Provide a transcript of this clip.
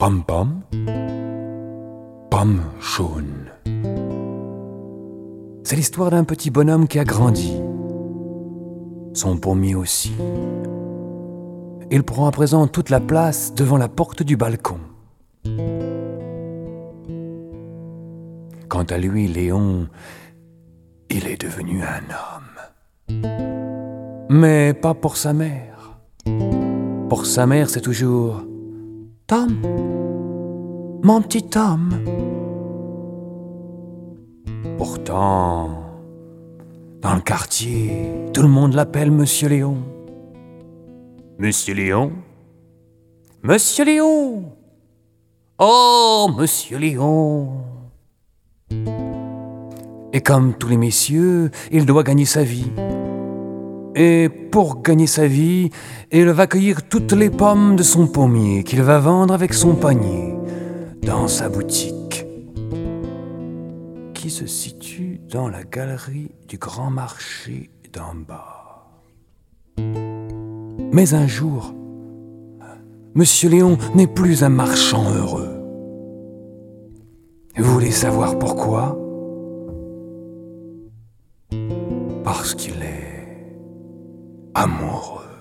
Pom pom, pomme jaune. C'est l'histoire d'un petit bonhomme qui a grandi. Son pommier aussi. Il prend à présent toute la place devant la porte du balcon. Quant à lui, Léon, il est devenu un homme. Mais pas pour sa mère. Pour sa mère, c'est toujours « Tom, mon petit Tom ». Pourtant, dans le quartier, tout le monde l'appelle Monsieur Léon. Monsieur Léon? Monsieur Léon! Oh, Monsieur Léon! Et comme tous les messieurs, il doit gagner sa vie. Et pour gagner sa vie, il va cueillir toutes les pommes de son pommier qu'il va vendre avec son panier dans sa boutique qui se situe dans la galerie du grand marché d'en bas. Mais un jour, Monsieur Léon n'est plus un marchand heureux. Vous voulez savoir pourquoi? Parce qu'il est amoureux.